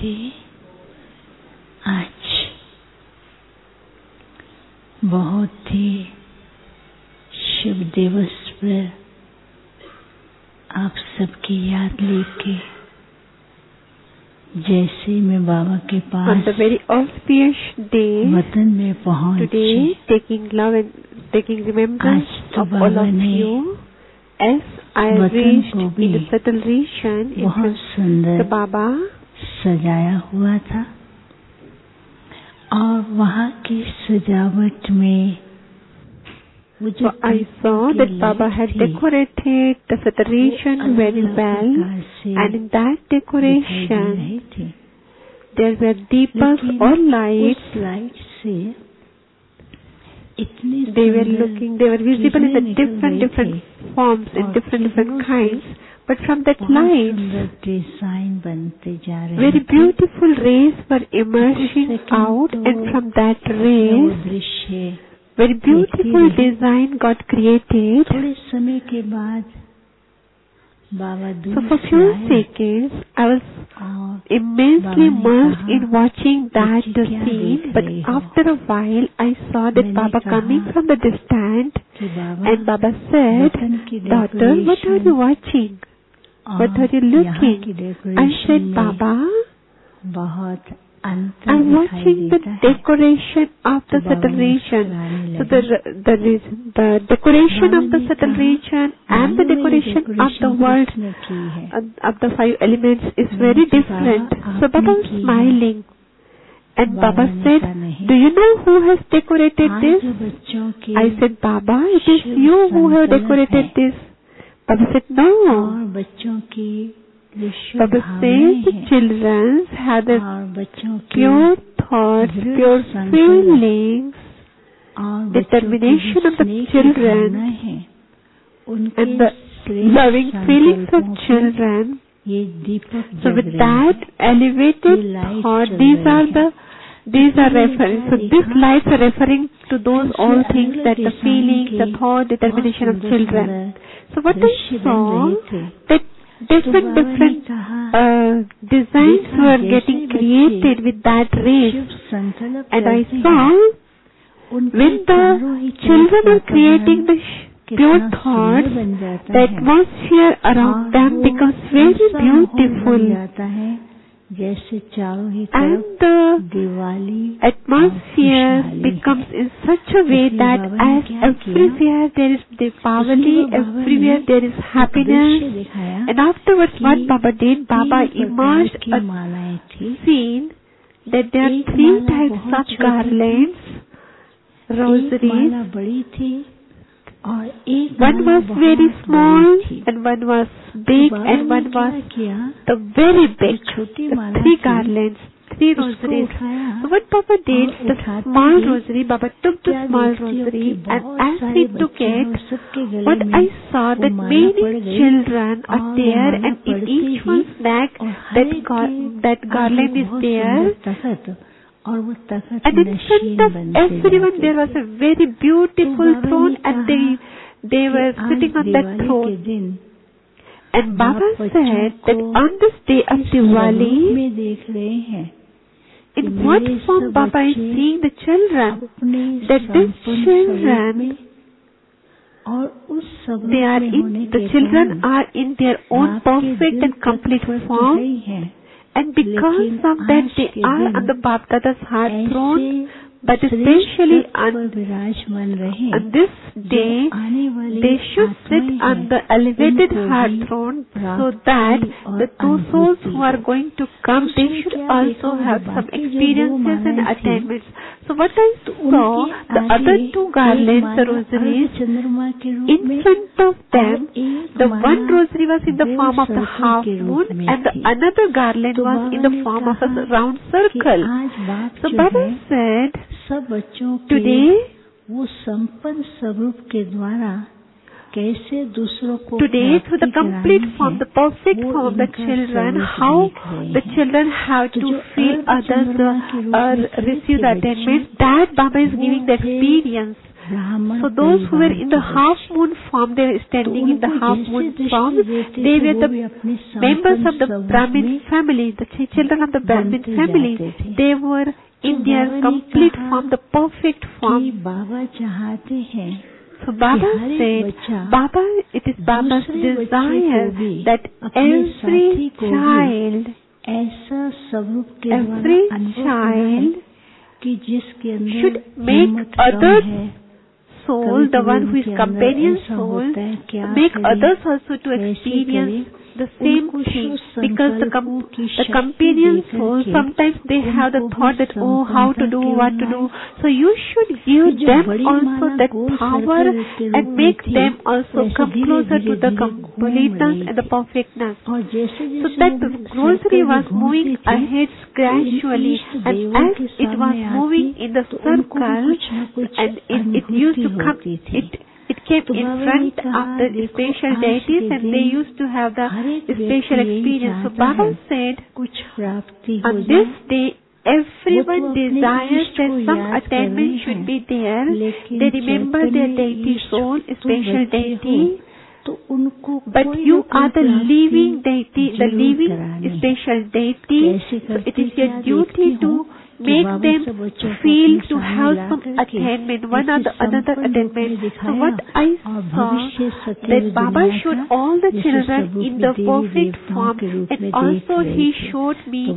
बेटे, आज बहुत ही शुभ दिवस पर आप सबकी याद लेके जैसे मैं बाबा के पास on the very auspicious day वतन में पहुंची, today, taking love and taking remembrance of all of you, as I reached in the subtle region, बहुत सुंदर the Baba सजाया हुआ था और वहाँ की सजावट में so I saw that Baba had decorated the subtle region very well, and in that decoration there were deepas or lights. They were visible in the different forms, in different kinds. But from that light, very beautiful rays were emerging out, and from that rays, very beautiful design got created. So for few seconds, I was immensely immersed in watching that scene, but after a while, I saw that Baba coming from the distance, and Baba said, "Daughter, what are you watching? What are you looking?" I said, "Baba, I'm watching the decoration of the subtle region." So the decoration of the subtle region and the decoration of the world, of the five elements, is very different. So Baba was smiling. And Baba said, "Do you know who has decorated this?" I said, "Baba, it is you who have decorated this." Baba said, "No." Baba said the children had the pure thoughts, pure feelings, determination of the children, and the loving feelings of children. So with that elevated thought, these are referring. So these lights are referring to those all things, that the feelings, the thought, determination of children. So what I saw, that different designs were getting created with that rays, and I saw when the children are creating the pure thoughts, the atmosphere around them becomes very beautiful, and the atmosphere becomes in such a way that as everywhere there is Deepavali, everywhere there is happiness. And afterwards what Baba did, Baba immersed a scene that there are three types of garlands, rosaries. One was very small, and one was big, and one was the very big. The three garlands, three rosaries. So what Baba did, the small rosary, Baba took the small rosary, and as he took it, what I saw, that many children are there, and in each one's neck that garland is there. And in front of everyone there was a very beautiful throne, and they were sitting on that throne. And Baba said that on this day of Diwali, in what form Baba is seeing the children, that these children, the children are in their own perfect and complete form. And because of that, they are on the Bap Dada's heart throne, but especially on this day, they should sit on the elevated heart throne, so that the two souls who are going to come, they should also have some experiences and attainments. So what I saw, the other two garlands, the rosaries, in front of them, the one rosary was in the form of the half moon, and the another garland was in the form of a round circle. So Baba said, today, today, through the complete form, the perfect form of the children, how the children have to feel others receive the attainment, that Baba is giving the experience. ब्राह्मण So those who were in the half moon form, they were standing in the half moon form. They were the members of the Brahmin family, the children of the Brahmin family. They were in their complete form, the perfect form. बाबा चाहते हैं, so Baba said, it is Baba's desire that every child should make other soul, the one who is companion soul, make others also to experience the same thing, because the companion soul, sometimes they have the thought that, oh, how to do, what to do. So you should give them also that power and make them also come closer to the completeness and the perfectness. So that the rosary was moving ahead gradually, and as it was moving in the circle, and it used to come, it came in front of the special deities, and they used to have the special experience. So Baba said, on this day, everyone desires that some attainment should be there. They remember their deity soul, special deity. But you are the living deity, the living special deity. So it is your duty to make them feel to have some attainment, one or the another attainment. So what I saw, that Baba showed all the children in the perfect form, and also he showed me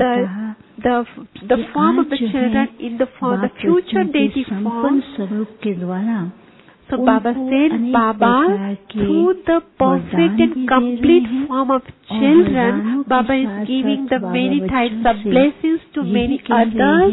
the form of the children in the form, the future deity form. So Baba said, Baba, through the perfect and complete form of children, Baba is giving the many types of blessings to many others.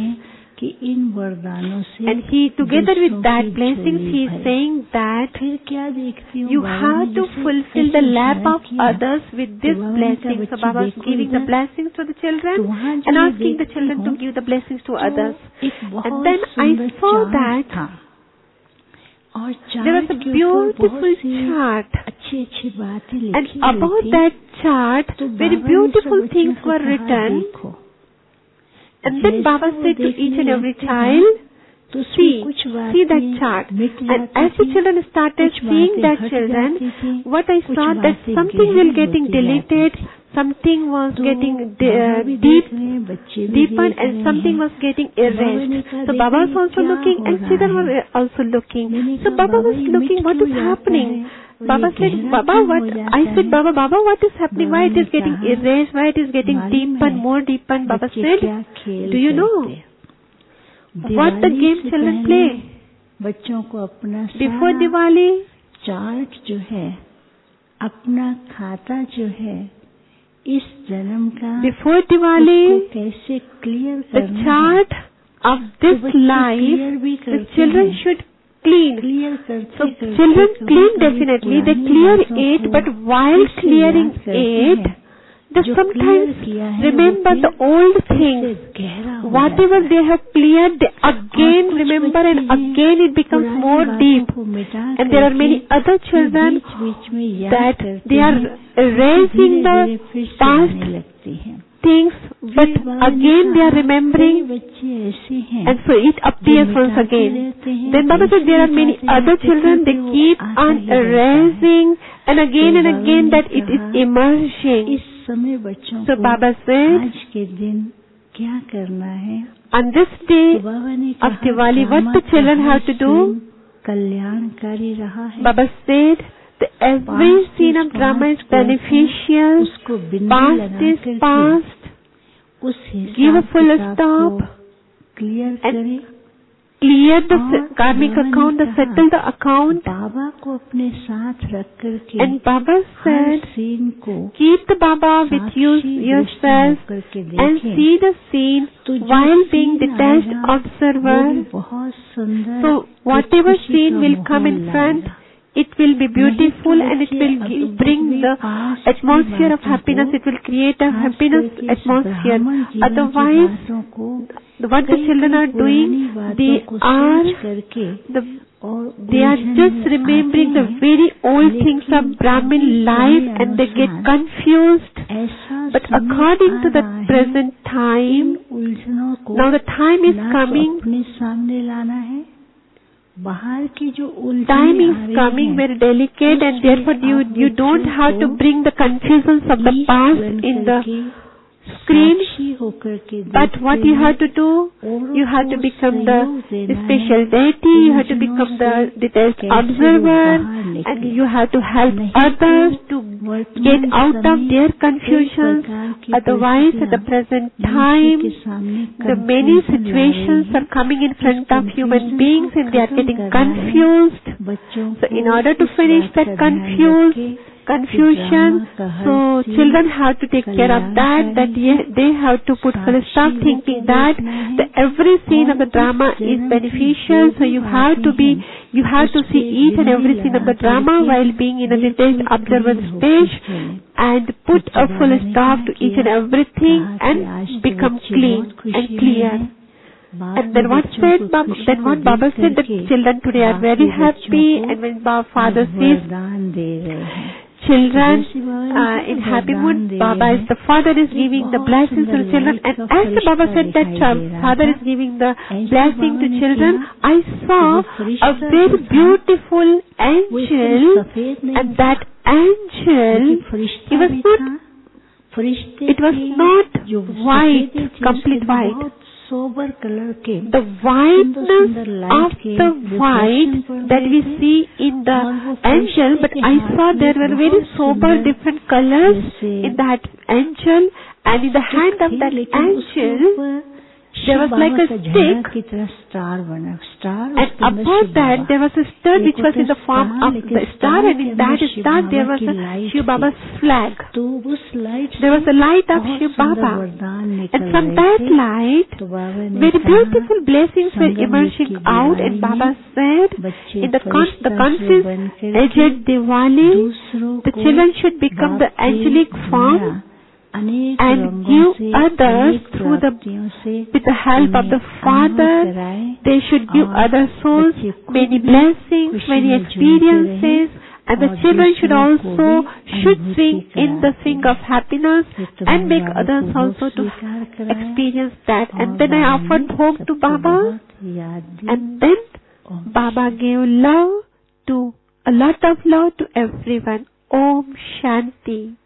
And he, together with that blessings, he is saying that you have to fulfill the lap of others with this blessing. So Baba is giving the blessings to the children and asking the children to give the blessings to others. And then I saw that there was a beautiful chart, and about that chart, very beautiful things were written. And then Baba said to each and every child, see that chart. And as the children started seeing that children, what I saw, that something will getting deleted, something was getting deepened, and something was getting erased. So Baba was also looking, and children were also looking. So Baba was looking, what is happening? Baba said, Baba, what? I said, Baba, what is happening? Why it is getting erased? Why it is getting deepened, more deepened? Baba said, do you know what the game children play? Before Diwali, chart जो है, अपना खाता जो है, इस जन्म का, before Diwali, कैसे clear the chart of this life, the children should clean. So children clean definitely, they clear it, but while clearing it, they sometimes remember the old things. Whatever they have cleared, they again remember, and again it becomes more deep. And there are many other children that they are erasing the past things, but again they are remembering, and so it appears once again. Then Baba said there are many other children, they keep on erasing, and again that it is emerging. So Baba said, on this day of Diwali, what the children have to do? Baba said, every scene of drama is beneficial, past is past, give a full stop, and clear the karmic account, settle the account. And Baba said, keep the Baba with yourself and see the scene while being detached observer. So whatever scene will come in front, it will be beautiful, and it will bring the atmosphere of happiness. It will create a happiness atmosphere. Otherwise, what the children are doing, they are just remembering the very old things of Brahmin life, and they get confused. But according to the present time, now the time is coming बाहर की जो उलझन time is coming very delicate, and therefore you don't have to bring the confusions of the past in the screen, but what you have to do, you have to become the special deity, you have to become the detailed observer, and you have to help others to get out of their confusions. Otherwise, at the present time, the many situations are coming in front of human beings and they are getting confused. So in order to finish that confusion, so children have to take care of that they have to put full stop thinking that every scene of the drama is beneficial. So you have to see each and every scene of the drama while being in a detailed observant stage, and put a full stop to each and everything and become clean and clear. And then what Baba said, that children today are very happy, and when Father says children in happy mood, Baba is the Father is giving the blessings to the children, and as the Baba said that Father is giving the blessing to children, I saw a very beautiful angel, and that angel, it was not white, complete white. The whiteness of the white that we see in the angel, but I saw there were very sober different colors in that angel, and in the hand of that angel there was like a stick, and above that there was a star which was in the form of the star, and in that star there was a Shiv Baba's flag. There was a light of Shiv Baba, and from that light very beautiful blessings were emerging out, and Baba said in the conscious aged Diwali, the children should become the angelic form and give others with the help of the Father. They should give other souls many blessings, many experiences, and the children should sing in the sing of happiness and make others also to experience that. And then I offered hope to Baba, and then Baba gave a lot of love to everyone. Om Shanti.